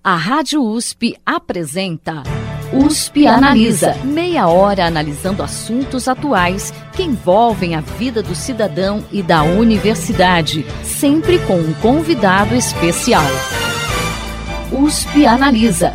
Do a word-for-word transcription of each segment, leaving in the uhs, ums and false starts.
A Rádio U S P apresenta U S P Analisa. Meia hora analisando assuntos atuais que envolvem a vida do cidadão e da universidade, sempre com um convidado especial. U S P Analisa.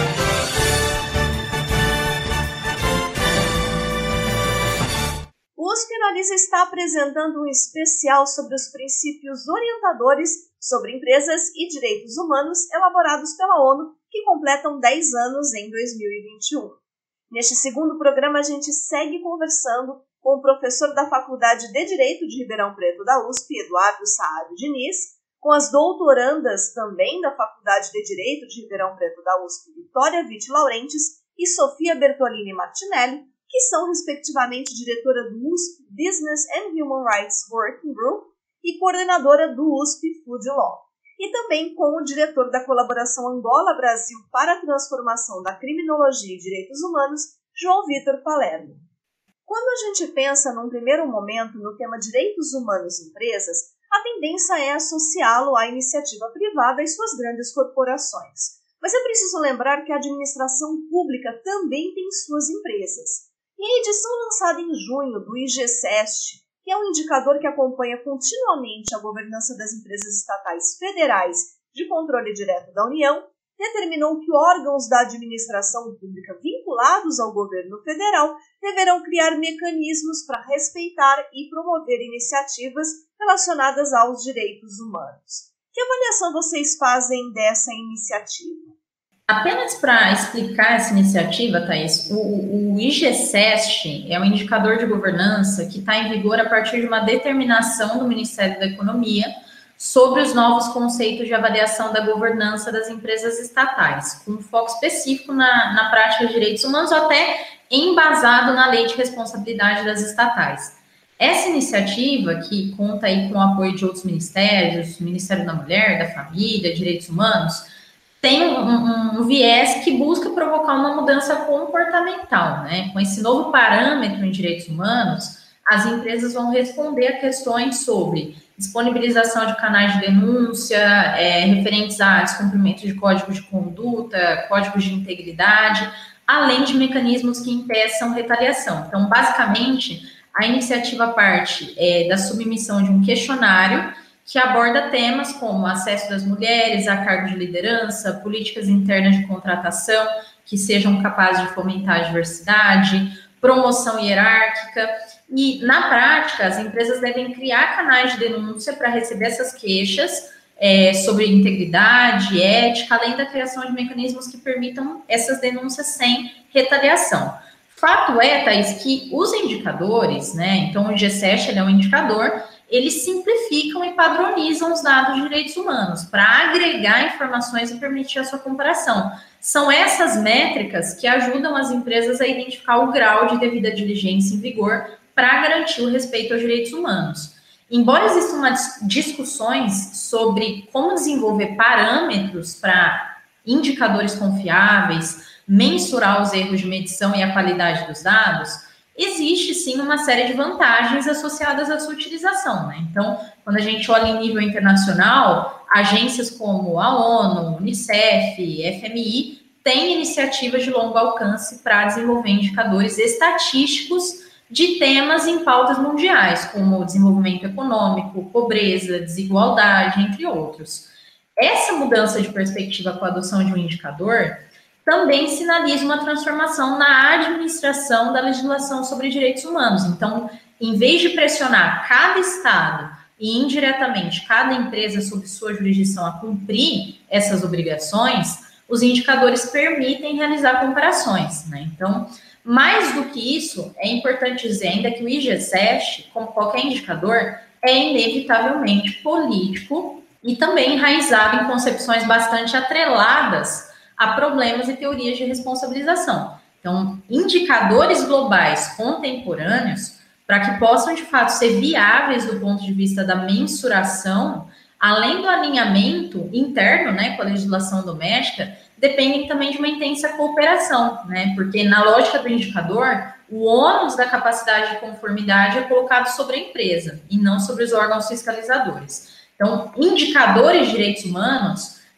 O U S P Analisa está apresentando um especial sobre os princípios orientadores sobre empresas e direitos humanos elaborados pela ONU, que completam dez anos em dois mil e vinte e um. Neste segundo programa, a gente segue conversando com o professor da Faculdade de Direito de Ribeirão Preto da U S P, Eduardo Saad Diniz, com as doutorandas também da Faculdade de Direito de Ribeirão Preto da U S P, Vitória Vitti Laurentes e Sofia Bertolini Martinelli, que são, respectivamente, diretora do U S P Business and Human Rights Working Group e coordenadora do U S P Food Law, e também com o diretor da colaboração Angola-Brasil para a Transformação da Criminologia e Direitos Humanos, João Vitor Palermo. Quando a gente pensa, num primeiro momento, no tema Direitos Humanos e Empresas, a tendência é associá-lo à iniciativa privada e suas grandes corporações. Mas é preciso lembrar que a administração pública também tem suas empresas. E a edição lançada em junho do I G CEST, que é um indicador que acompanha continuamente a governança das empresas estatais federais de controle direto da União, determinou que órgãos da administração pública vinculados ao governo federal deverão criar mecanismos para respeitar e promover iniciativas relacionadas aos direitos humanos. Que avaliação vocês fazem dessa iniciativa? Apenas para explicar essa iniciativa, Thaís, o, o I G CEST é um indicador de governança que está em vigor a partir de uma determinação do Ministério da Economia sobre os novos conceitos de avaliação da governança das empresas estatais, com foco específico na, na prática de direitos humanos, ou até embasado na Lei de Responsabilidade das Estatais. Essa iniciativa, que conta aí com o apoio de outros ministérios, Ministério da Mulher, da Família, Direitos Humanos, tem um, um, um viés que busca provocar uma mudança comportamental, né? Com esse novo parâmetro em direitos humanos, as empresas vão responder a questões sobre disponibilização de canais de denúncia, é, referentes a descumprimento de códigos de conduta, códigos de integridade, além de mecanismos que impeçam retaliação. Então, basicamente, a iniciativa parte é, da submissão de um questionário que aborda temas como acesso das mulheres a cargos de liderança, políticas internas de contratação que sejam capazes de fomentar a diversidade, promoção hierárquica. E, na prática, as empresas devem criar canais de denúncia para receber essas queixas é, sobre integridade, ética, além da criação de mecanismos que permitam essas denúncias sem retaliação. Fato é, Thaís, que os indicadores, né, então o I G CEST ele é um indicador, eles simplificam e padronizam os dados de direitos humanos para agregar informações e permitir a sua comparação. São essas métricas que ajudam as empresas a identificar o grau de devida diligência em vigor para garantir o respeito aos direitos humanos. Embora existam umas discussões sobre como desenvolver parâmetros para indicadores confiáveis, mensurar os erros de medição e a qualidade dos dados, existe sim uma série de vantagens associadas à sua utilização, né? Então, quando a gente olha em nível internacional, agências como a ONU, Unicef, F M I, têm iniciativas de longo alcance para desenvolver indicadores estatísticos de temas em pautas mundiais, como desenvolvimento econômico, pobreza, desigualdade, entre outros. Essa mudança de perspectiva com a adoção de um indicador também sinaliza uma transformação na administração da legislação sobre direitos humanos. Então, em vez de pressionar cada estado e indiretamente cada empresa sob sua jurisdição a cumprir essas obrigações, os indicadores permitem realizar comparações, né? Então, mais do que isso, é importante dizer ainda que o I G CEST, como qualquer indicador, é inevitavelmente político e também enraizado em concepções bastante atreladas a problemas e teorias de responsabilização. Então, indicadores globais contemporâneos, para que possam, de fato, ser viáveis do ponto de vista da mensuração, além do alinhamento interno, né, com a legislação doméstica, dependem também de uma intensa cooperação, né, porque na lógica do indicador, o ônus da capacidade de conformidade é colocado sobre a empresa e não sobre os órgãos fiscalizadores. Então, indicadores de direitos humanos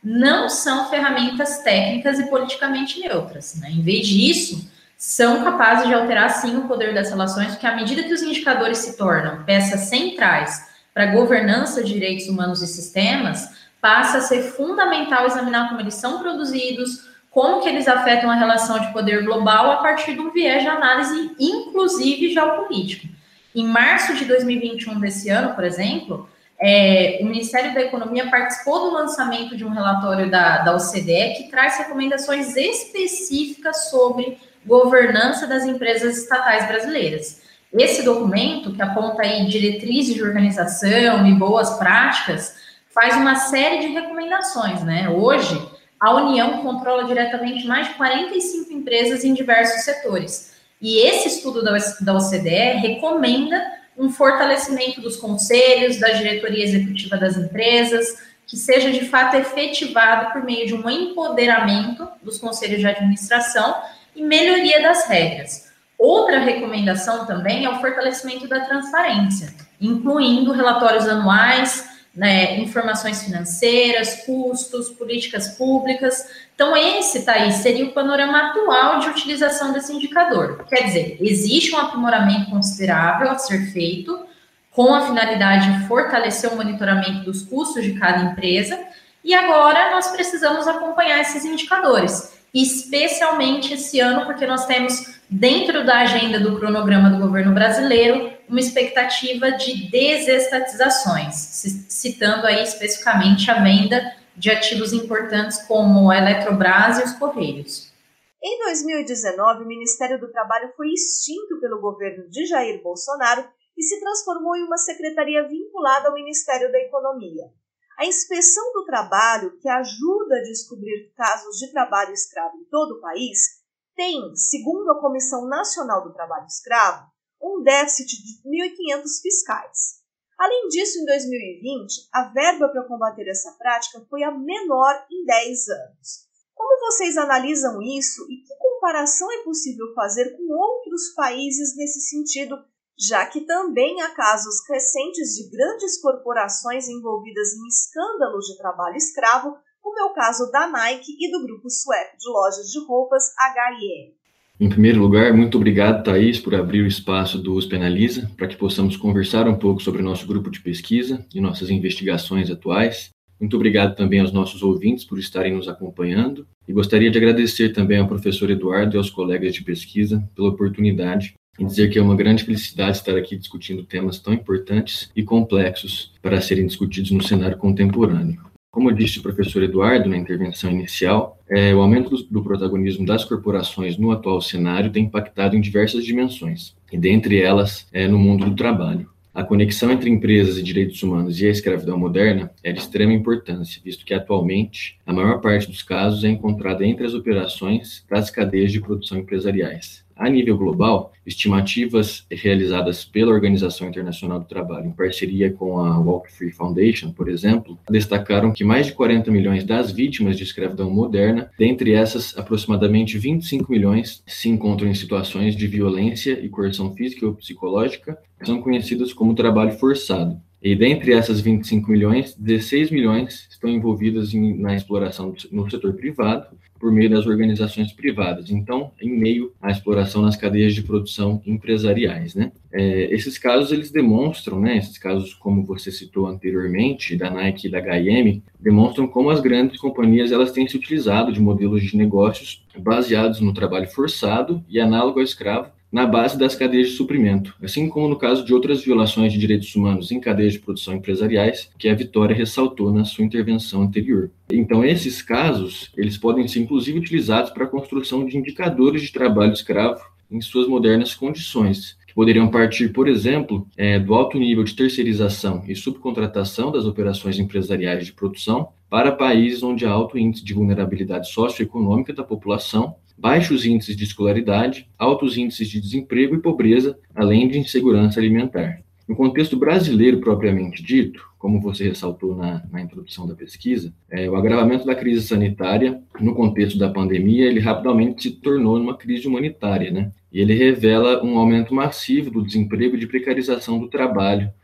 não são ferramentas técnicas e politicamente neutras, né? Em vez disso, são capazes de alterar, sim, o poder das relações, porque à medida que os indicadores se tornam peças centrais para a governança de direitos humanos e sistemas, passa a ser fundamental examinar como eles são produzidos, como que eles afetam a relação de poder global a partir de um viés de análise, inclusive geopolítico. Em março de dois mil e vinte e um desse ano, por exemplo, é, o Ministério da Economia participou do lançamento de um relatório da, da O C D E que traz recomendações específicas sobre governança das empresas estatais brasileiras. Esse documento, que aponta aí diretrizes de organização e boas práticas, faz uma série de recomendações, né? Hoje, a União controla diretamente mais de quarenta e cinco empresas em diversos setores. E esse estudo da O C D E recomenda um fortalecimento dos conselhos, da diretoria executiva das empresas, que seja de fato efetivado por meio de um empoderamento dos conselhos de administração e melhoria das regras. Outra recomendação também é o fortalecimento da transparência, incluindo relatórios anuais, né, informações financeiras, custos, políticas públicas. Então, esse, Thaís, seria o panorama atual de utilização desse indicador. Quer dizer, existe um aprimoramento considerável a ser feito, com a finalidade de fortalecer o monitoramento dos custos de cada empresa, e agora nós precisamos acompanhar esses indicadores, especialmente esse ano, porque nós temos, dentro da agenda do cronograma do governo brasileiro, uma expectativa de desestatizações, citando aí especificamente a venda de ativos importantes como a Eletrobras e os Correios. Em dois mil e dezenove, o Ministério do Trabalho foi extinto pelo governo de Jair Bolsonaro e se transformou em uma secretaria vinculada ao Ministério da Economia. A Inspeção do Trabalho, que ajuda a descobrir casos de trabalho escravo em todo o país, tem, segundo a Comissão Nacional do Trabalho Escravo, um déficit de mil e quinhentos fiscais. Além disso, em dois mil e vinte, a verba para combater essa prática foi a menor em dez anos. Como vocês analisam isso e que comparação é possível fazer com outros países nesse sentido, já que também há casos recentes de grandes corporações envolvidas em escândalos de trabalho escravo, como é o caso da Nike e do grupo sueco de lojas de roupas H e M. Em primeiro lugar, muito obrigado, Thaís, por abrir o espaço do U S P Analisa para que possamos conversar um pouco sobre o nosso grupo de pesquisa e nossas investigações atuais. Muito obrigado também aos nossos ouvintes por estarem nos acompanhando e gostaria de agradecer também ao professor Eduardo e aos colegas de pesquisa pela oportunidade e dizer que é uma grande felicidade estar aqui discutindo temas tão importantes e complexos para serem discutidos no cenário contemporâneo. Como disse o professor Eduardo na intervenção inicial, é, o aumento do, do protagonismo das corporações no atual cenário tem impactado em diversas dimensões, e dentre elas é no mundo do trabalho. A conexão entre empresas e direitos humanos e a escravidão moderna é de extrema importância, visto que atualmente a maior parte dos casos é encontrada entre as operações das cadeias de produção empresariais. A nível global, estimativas realizadas pela Organização Internacional do Trabalho, em parceria com a Walk Free Foundation, por exemplo, destacaram que mais de quarenta milhões das vítimas de escravidão moderna, dentre essas, aproximadamente vinte e cinco milhões se encontram em situações de violência e coerção física ou psicológica, que são conhecidas como trabalho forçado. E dentre essas vinte e cinco milhões, dezesseis milhões estão envolvidas em, na exploração no setor privado, por meio das organizações privadas, então, em meio à exploração nas cadeias de produção empresariais, né? É, esses casos, eles demonstram, né, esses casos, como você citou anteriormente, da Nike e da H e M, demonstram como as grandes companhias, elas têm se utilizado de modelos de negócios baseados no trabalho forçado e análogo ao escravo, na base das cadeias de suprimento, assim como no caso de outras violações de direitos humanos em cadeias de produção empresariais, que a Vitória ressaltou na sua intervenção anterior. Então, esses casos, eles podem ser inclusive utilizados para a construção de indicadores de trabalho escravo em suas modernas condições, que poderiam partir, por exemplo, é, do alto nível de terceirização e subcontratação das operações empresariais de produção para países onde há alto índice de vulnerabilidade socioeconômica da população, baixos índices de escolaridade, altos índices de desemprego e pobreza, além de insegurança alimentar. No contexto brasileiro propriamente dito, como você ressaltou na, na introdução da pesquisa, é, o agravamento da crise sanitária, no contexto da pandemia, ele rapidamente se tornou uma crise humanitária, né? E ele revela um aumento massivo do desemprego e de precarização do trabalho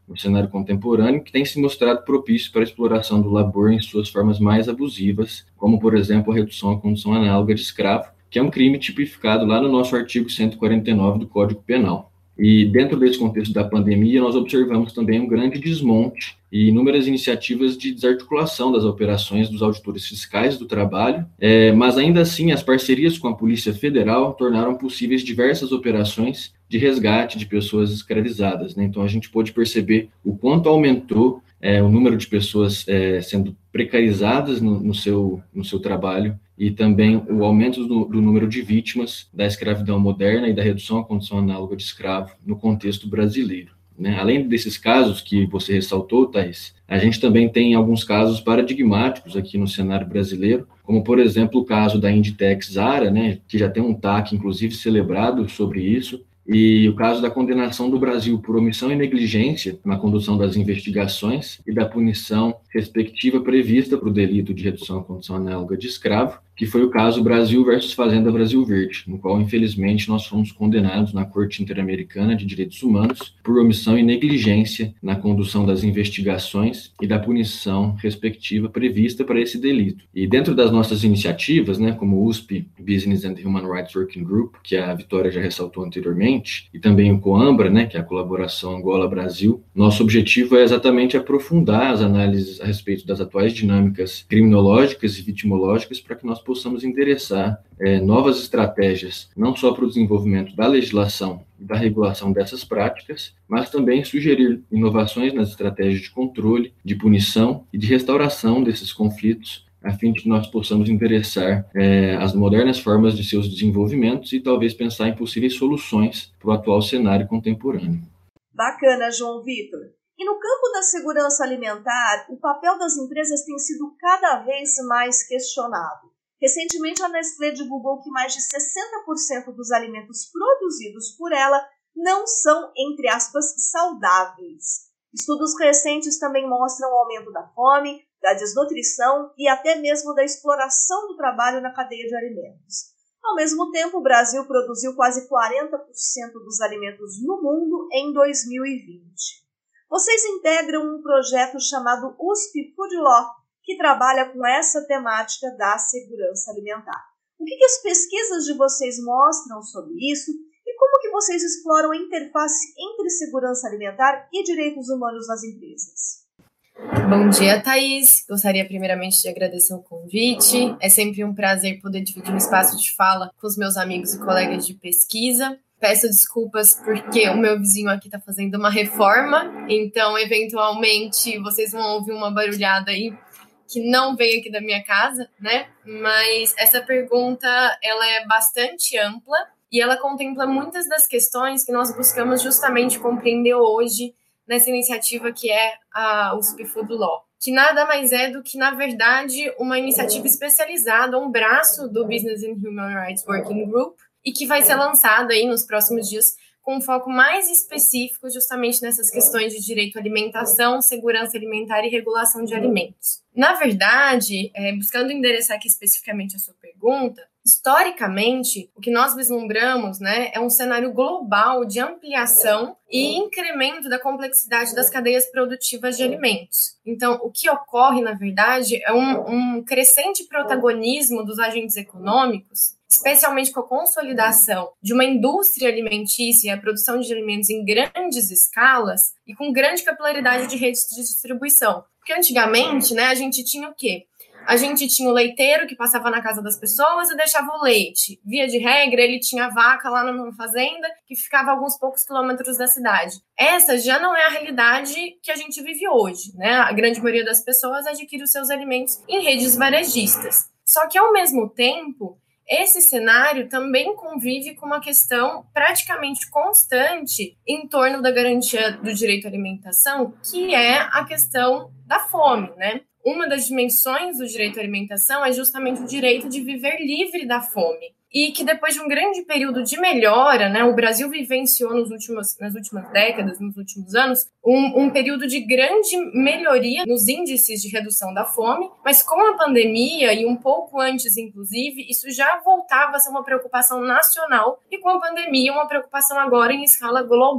no cenário contemporâneo, que tem se mostrado propício para a exploração do labor em suas formas mais abusivas, como, por exemplo, a redução à condição análoga de escravo, que é um crime tipificado lá no nosso artigo cento e quarenta e nove do Código Penal. E dentro desse contexto da pandemia, nós observamos também um grande desmonte e inúmeras iniciativas de desarticulação das operações dos auditores fiscais do trabalho, é, mas ainda assim as parcerias com a Polícia Federal tornaram possíveis diversas operações de resgate de pessoas escravizadas, né? Então a gente pôde perceber o quanto aumentou é, o número de pessoas é, sendo precarizadas no, no, seu, no seu trabalho, e também o aumento do, do número de vítimas da escravidão moderna e da redução à condição análoga de escravo no contexto brasileiro, né? Além desses casos que você ressaltou, Thaís, a gente também tem alguns casos paradigmáticos aqui no cenário brasileiro, como, por exemplo, o caso da Inditex Zara, né, que já tem um T A C, inclusive, celebrado sobre isso, e o caso da condenação do Brasil por omissão e negligência na condução das investigações e da punição respectiva prevista para o delito de redução à condição análoga de escravo, que foi o caso Brasil versus Fazenda Brasil Verde, no qual, infelizmente, nós fomos condenados na Corte Interamericana de Direitos Humanos por omissão e negligência na condução das investigações e da punição respectiva prevista para esse delito. E dentro das nossas iniciativas, né, como o U S P Business and Human Rights Working Group, que a Vitória já ressaltou anteriormente, e também o COAMBRA, né, que é a colaboração Angola-Brasil, nosso objetivo é exatamente aprofundar as análises a respeito das atuais dinâmicas criminológicas e vitimológicas para que nós possamos endereçar é, novas estratégias, não só para o desenvolvimento da legislação e da regulação dessas práticas, mas também sugerir inovações nas estratégias de controle, de punição e de restauração desses conflitos, a fim de que nós possamos endereçar é, as modernas formas de seus desenvolvimentos e talvez pensar em possíveis soluções para o atual cenário contemporâneo. Bacana, João Vitor. E no campo da segurança alimentar, o papel das empresas tem sido cada vez mais questionado. Recentemente, a Nestlé divulgou que mais de sessenta por cento dos alimentos produzidos por ela não são, entre aspas, saudáveis. Estudos recentes também mostram o aumento da fome, da desnutrição e até mesmo da exploração do trabalho na cadeia de alimentos. Ao mesmo tempo, o Brasil produziu quase quarenta por cento dos alimentos no mundo em dois mil e vinte. Vocês integram um projeto chamado U S P Food Law, que trabalha com essa temática da segurança alimentar. O que, que as pesquisas de vocês mostram sobre isso e como que vocês exploram a interface entre segurança alimentar e direitos humanos nas empresas? Bom dia, Thaís. Gostaria primeiramente de agradecer o convite. É sempre um prazer poder dividir um espaço de fala com os meus amigos e colegas de pesquisa. Peço desculpas porque o meu vizinho aqui está fazendo uma reforma, então, eventualmente, vocês vão ouvir uma barulhada aí que não veio aqui da minha casa, né? Mas essa pergunta, ela é bastante ampla e ela contempla muitas das questões que nós buscamos justamente compreender hoje nessa iniciativa que é a U S P Food Law, que nada mais é do que, na verdade, uma iniciativa especializada, um braço do Business and Human Rights Working Group, e que vai ser lançada aí nos próximos dias com um foco mais específico justamente nessas questões de direito à alimentação, segurança alimentar e regulação de alimentos. Na verdade, é, buscando endereçar aqui especificamente a sua pergunta, historicamente, o que nós vislumbramos, né, é um cenário global de ampliação e incremento da complexidade das cadeias produtivas de alimentos. Então, o que ocorre, na verdade, é um, um crescente protagonismo dos agentes econômicos, especialmente com a consolidação de uma indústria alimentícia e a produção de alimentos em grandes escalas e com grande capilaridade de redes de distribuição. Porque antigamente, né, a gente tinha o quê? A gente tinha o leiteiro que passava na casa das pessoas e deixava o leite. Via de regra, ele tinha vaca lá numa fazenda que ficava a alguns poucos quilômetros da cidade. Essa já não é a realidade que a gente vive hoje, né? A grande maioria das pessoas adquire os seus alimentos em redes varejistas. Só que, ao mesmo tempo, esse cenário também convive com uma questão praticamente constante em torno da garantia do direito à alimentação, que é a questão da fome, né? Uma das dimensões do direito à alimentação é justamente o direito de viver livre da fome. E que depois de um grande período de melhora, né, o Brasil vivenciou nos últimos, nas últimas décadas, nos últimos anos, um, um período de grande melhoria nos índices de redução da fome, mas com a pandemia, e um pouco antes, inclusive, isso já voltava a ser uma preocupação nacional, e com a pandemia, uma preocupação agora em escala global.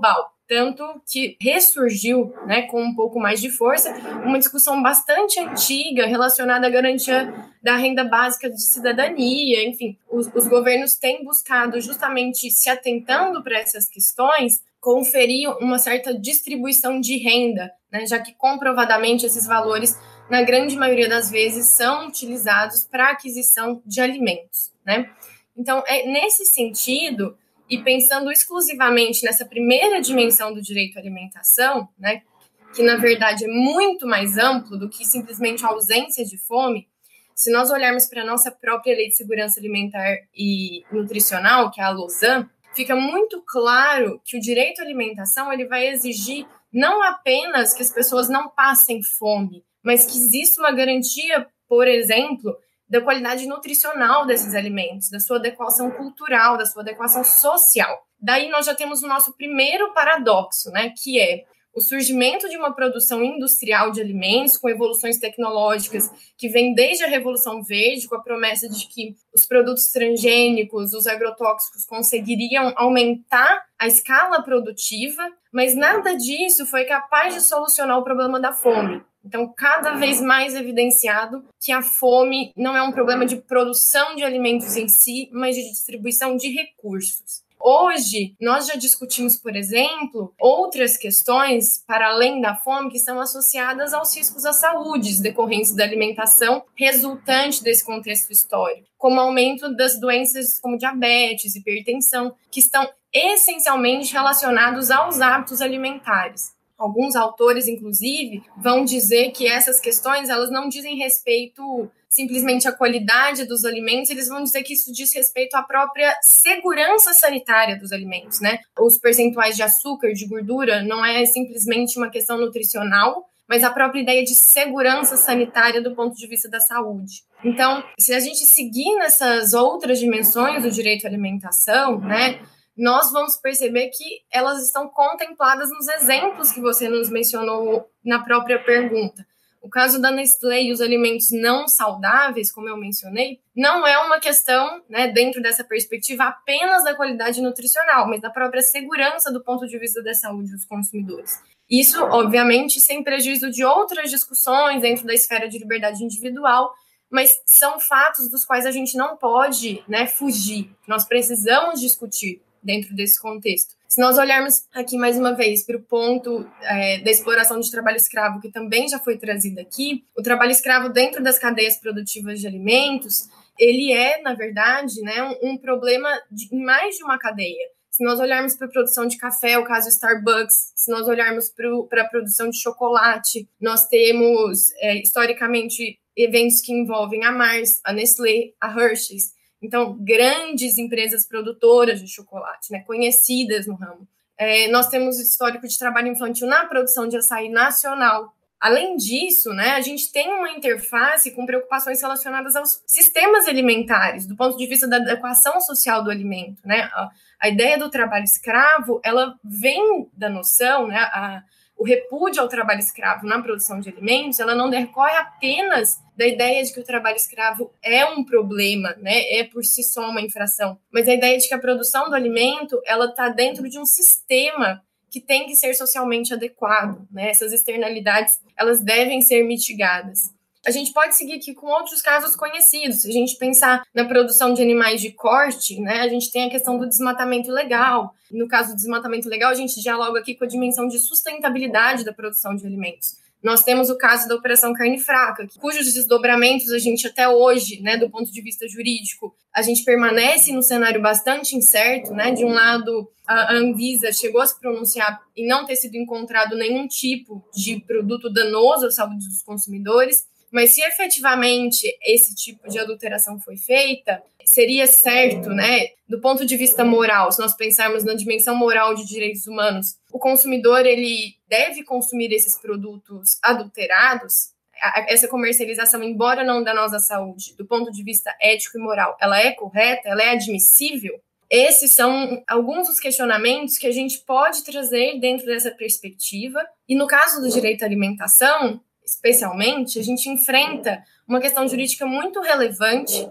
tanto que ressurgiu, né, com um pouco mais de força, uma discussão bastante antiga relacionada à garantia da renda básica de cidadania. Enfim, os, os governos têm buscado, justamente se atentando para essas questões, conferir uma certa distribuição de renda, né, já que comprovadamente esses valores, na grande maioria das vezes, são utilizados para a aquisição de alimentos, né? Então, é nesse sentido, e pensando exclusivamente nessa primeira dimensão do direito à alimentação, né, que na verdade é muito mais amplo do que simplesmente a ausência de fome, se nós olharmos para a nossa própria Lei de Segurança Alimentar e Nutricional, que é a LOSAN, fica muito claro que o direito à alimentação ele vai exigir não apenas que as pessoas não passem fome, mas que exista uma garantia, por exemplo, da qualidade nutricional desses alimentos, da sua adequação cultural, da sua adequação social. Daí nós já temos o nosso primeiro paradoxo, né, que é o surgimento de uma produção industrial de alimentos com evoluções tecnológicas que vem desde a Revolução Verde, com a promessa de que os produtos transgênicos, os agrotóxicos conseguiriam aumentar a escala produtiva, mas nada disso foi capaz de solucionar o problema da fome. Então, cada vez mais evidenciado que a fome não é um problema de produção de alimentos em si, mas de distribuição de recursos. Hoje, nós já discutimos, por exemplo, outras questões, para além da fome, que estão associadas aos riscos à saúde decorrentes da alimentação resultante desse contexto histórico, como o aumento das doenças como diabetes, hipertensão, que estão essencialmente relacionados aos hábitos alimentares. Alguns autores, inclusive, vão dizer que essas questões elas não dizem respeito simplesmente à qualidade dos alimentos, eles vão dizer que isso diz respeito à própria segurança sanitária dos alimentos, né? Os percentuais de açúcar, de gordura, não é simplesmente uma questão nutricional, mas a própria ideia de segurança sanitária do ponto de vista da saúde. Então, se a gente seguir nessas outras dimensões do direito à alimentação, né, nós vamos perceber que elas estão contempladas nos exemplos que você nos mencionou na própria pergunta. O caso da Nestlé e os alimentos não saudáveis, como eu mencionei, não é uma questão, né, dentro dessa perspectiva apenas da qualidade nutricional, mas da própria segurança do ponto de vista da saúde dos consumidores. Isso, obviamente, sem prejuízo de outras discussões dentro da esfera de liberdade individual, mas são fatos dos quais a gente não pode, né, fugir. Nós precisamos discutir dentro desse contexto. Se nós olharmos aqui mais uma vez para o ponto é, da exploração de trabalho escravo, que também já foi trazido aqui, o trabalho escravo dentro das cadeias produtivas de alimentos, ele é, na verdade, né, um, um problema de, em mais de uma cadeia. Se nós olharmos para a produção de café, o caso Starbucks, se nós olharmos para a produção de chocolate, nós temos, é, historicamente, eventos que envolvem a Mars, a Nestlé, a Hershey's. Então, grandes empresas produtoras de chocolate, né, conhecidas no ramo. É, nós temos histórico de trabalho infantil na produção de açaí nacional. Além disso, né, a gente tem uma interface com preocupações relacionadas aos sistemas alimentares, do ponto de vista da adequação social do alimento. Né? A, a ideia do trabalho escravo, ela vem da noção, né, a, o repúdio ao trabalho escravo na produção de alimentos, ela não decorre apenas da ideia de que o trabalho escravo é um problema, né, é por si só uma infração, mas a ideia de que a produção do alimento ela está dentro de um sistema que tem que ser socialmente adequado, né? Essas externalidades elas devem ser mitigadas. A gente pode seguir aqui com outros casos conhecidos. Se a gente pensar na produção de animais de corte, né, a gente tem a questão do desmatamento ilegal. No caso do desmatamento ilegal, a gente dialoga aqui com a dimensão de sustentabilidade da produção de alimentos. Nós temos o caso da Operação Carne Fraca, cujos desdobramentos a gente até hoje, né, do ponto de vista jurídico, a gente permanece num cenário bastante incerto, né? De um lado, a Anvisa chegou a se pronunciar e não ter sido encontrado nenhum tipo de produto danoso à saúde dos consumidores, mas se efetivamente esse tipo de adulteração foi feita, seria certo, né, do ponto de vista moral, se nós pensarmos na dimensão moral de direitos humanos, o consumidor ele deve consumir esses produtos adulterados. Essa comercialização, embora não danosa à saúde, do ponto de vista ético e moral, ela é correta, ela é admissível? Esses são alguns dos questionamentos que a gente pode trazer dentro dessa perspectiva. E no caso do direito à alimentação, especialmente, a gente enfrenta uma questão jurídica muito relevante,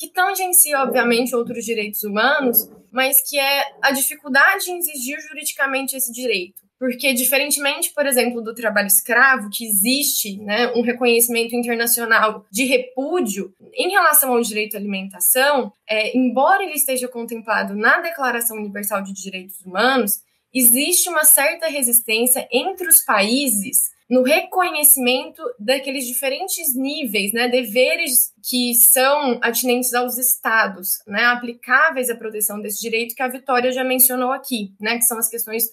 que tangencia, obviamente, outros direitos humanos, mas que é a dificuldade em exigir juridicamente esse direito. Porque, diferentemente, por exemplo, do trabalho escravo, que existe, né, um reconhecimento internacional de repúdio em relação ao direito à alimentação, é, embora ele esteja contemplado na Declaração Universal de Direitos Humanos, existe uma certa resistência entre os países no reconhecimento daqueles diferentes níveis, né, deveres que são atinentes aos estados, né, aplicáveis à proteção desse direito que a Vitória já mencionou aqui, né, que são as questões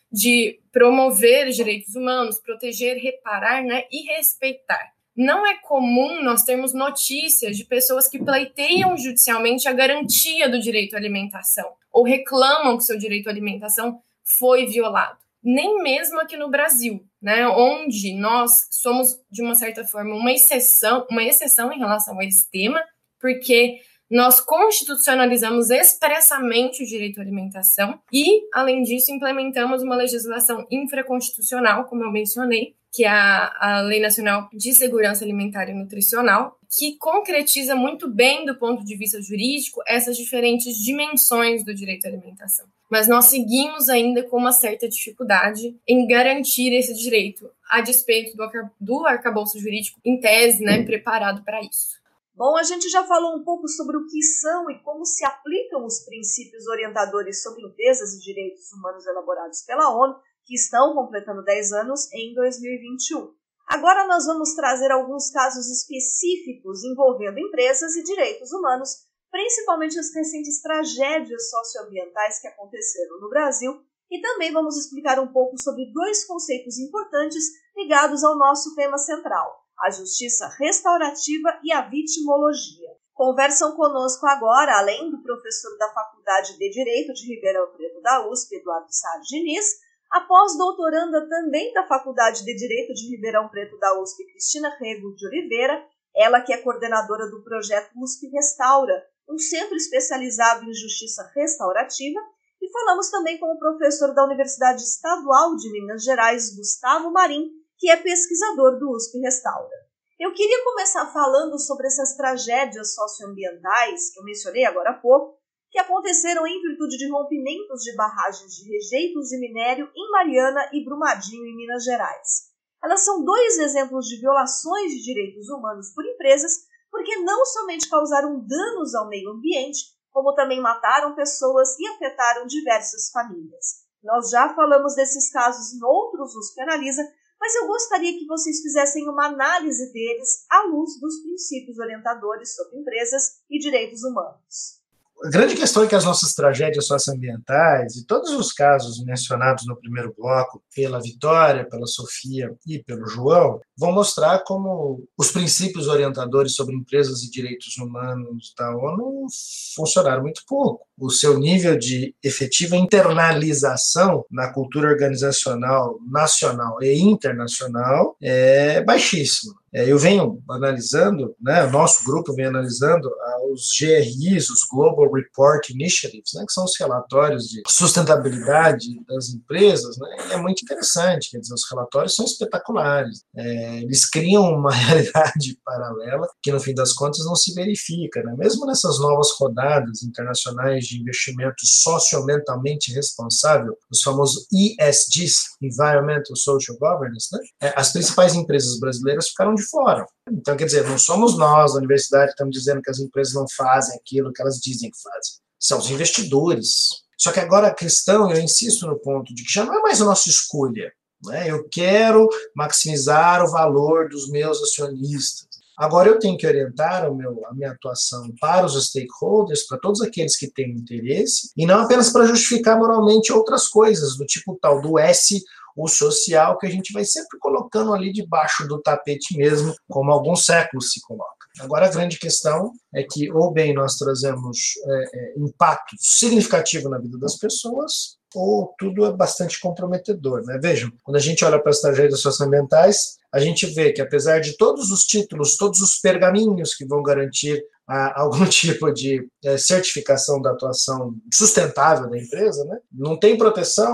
de promover os direitos humanos, proteger, reparar, né, e respeitar. Não é comum nós termos notícias de pessoas que pleiteiam judicialmente a garantia do direito à alimentação ou reclamam que seu direito à alimentação foi violado. Nem mesmo aqui no Brasil, né, onde nós somos, de uma certa forma, uma exceção, uma exceção em relação a esse tema, porque nós constitucionalizamos expressamente o direito à alimentação e, além disso, implementamos uma legislação infraconstitucional, como eu mencionei, que é a, a Lei Nacional de Segurança Alimentar e Nutricional, que concretiza muito bem, do ponto de vista jurídico, essas diferentes dimensões do direito à alimentação. Mas nós seguimos ainda com uma certa dificuldade em garantir esse direito, a despeito do, arca- do arcabouço jurídico, em tese, né, preparado para isso. Bom, a gente já falou um pouco sobre o que são e como se aplicam os princípios orientadores sobre empresas e direitos humanos elaborados pela ONU, que estão completando dez anos em dois mil e vinte e um. Agora nós vamos trazer alguns casos específicos envolvendo empresas e direitos humanos, principalmente as recentes tragédias socioambientais que aconteceram no Brasil, e também vamos explicar um pouco sobre dois conceitos importantes ligados ao nosso tema central: a justiça restaurativa e a vitimologia. Conversam conosco agora, além do professor da Faculdade de Direito de Ribeirão Preto da U S P, Eduardo Sá Diniz, a pós-doutoranda também da Faculdade de Direito de Ribeirão Preto da U S P, Cristina Rego de Oliveira, ela que é coordenadora do projeto U S P Restaura, um centro especializado em justiça restaurativa, e falamos também com o professor da Universidade Estadual de Minas Gerais, Gustavo Marim, que é pesquisador do U S P Restaura. Eu queria começar falando sobre essas tragédias socioambientais que eu mencionei agora há pouco, que aconteceram em virtude de rompimentos de barragens de rejeitos de minério em Mariana e Brumadinho, em Minas Gerais. Elas são dois exemplos de violações de direitos humanos por empresas, porque não somente causaram danos ao meio ambiente, como também mataram pessoas e afetaram diversas famílias. Nós já falamos desses casos em outros U S P Analisa, mas eu gostaria que vocês fizessem uma análise deles à luz dos princípios orientadores sobre empresas e direitos humanos. A grande questão é que as nossas tragédias socioambientais e todos os casos mencionados no primeiro bloco, pela Vitória, pela Sofia e pelo João, vão mostrar como os princípios orientadores sobre empresas e direitos humanos da ONU funcionaram muito pouco. O seu nível de efetiva internalização na cultura organizacional nacional e internacional é baixíssimo. Eu venho analisando, né, o nosso grupo vem analisando os G R Is, os Global Report Initiatives, né, que são os relatórios de sustentabilidade das empresas, né, e é muito interessante, quer dizer, os relatórios são espetaculares. É, eles criam uma realidade paralela que, no fim das contas, não se verifica, né? Mesmo nessas novas rodadas internacionais de investimento socioambientalmente responsável, os famosos E S Gs, Environmental Social Governance, né, as principais empresas brasileiras ficaram de fora. Então, quer dizer, não somos nós, da universidade, que estamos dizendo que as empresas não fazem aquilo que elas dizem que fazem. São os investidores. Só que agora a questão, eu insisto no ponto de que já não é mais a nossa escolha, né? Eu quero maximizar o valor dos meus acionistas. Agora eu tenho que orientar o meu, a minha atuação para os stakeholders, para todos aqueles que têm interesse, e não apenas para justificar moralmente outras coisas, do tipo tal do S, o social, que a gente vai sempre colocando ali debaixo do tapete mesmo, como alguns séculos se coloca. Agora a grande questão é que, ou bem nós trazemos é, é, impacto significativo na vida das pessoas, ou tudo é bastante comprometedor, né? Vejam, quando a gente olha para as tragédias socioambientais, a gente vê que, apesar de todos os títulos, todos os pergaminhos que vão garantir ah, algum tipo de eh, certificação da atuação sustentável da empresa, né, não tem proteção,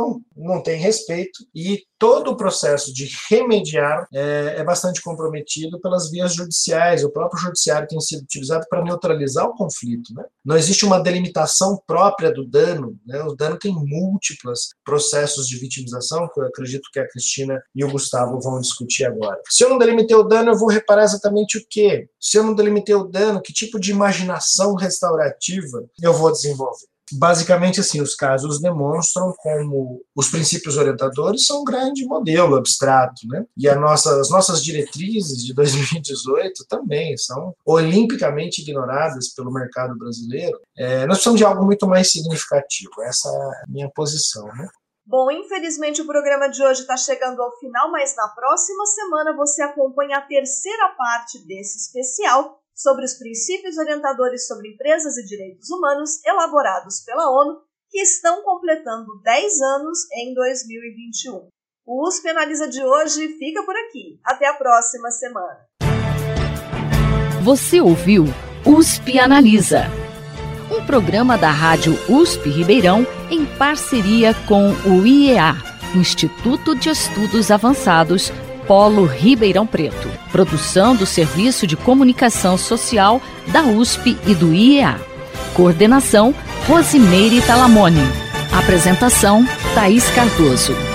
não tem respeito e todo o processo de remediar é, é bastante comprometido pelas vias judiciais. O próprio judiciário tem sido utilizado para neutralizar o conflito, né? Não existe uma delimitação própria do dano, né? O dano tem múltiplos processos de vitimização, que eu acredito que a Cristina e o Gustavo vão discutir agora. Se eu não delimitei o dano, eu vou reparar exatamente o quê? Se eu não delimitei o dano, que tipo de imaginação restaurativa eu vou desenvolver? Basicamente, assim, os casos demonstram como os princípios orientadores são um grande modelo abstrato, né? E a nossa, as nossas diretrizes de dois mil e dezoito também são olimpicamente ignoradas pelo mercado brasileiro. É, nós precisamos de algo muito mais significativo. Essa é a minha posição, né? Bom, infelizmente o programa de hoje está chegando ao final, mas na próxima semana você acompanha a terceira parte desse especial sobre os princípios orientadores sobre empresas e direitos humanos elaborados pela ONU, que estão completando dez anos em dois mil e vinte e um. O U S P Analisa de hoje fica por aqui. Até a próxima semana. Você ouviu U S P Analisa, um programa da Rádio U S P Ribeirão em parceria com o I E A, Instituto de Estudos Avançados, Polo Ribeirão Preto. Produção do Serviço de Comunicação Social da U S P e do I E A. Coordenação, Rosimeire Talamone. Apresentação, Thaís Cardoso.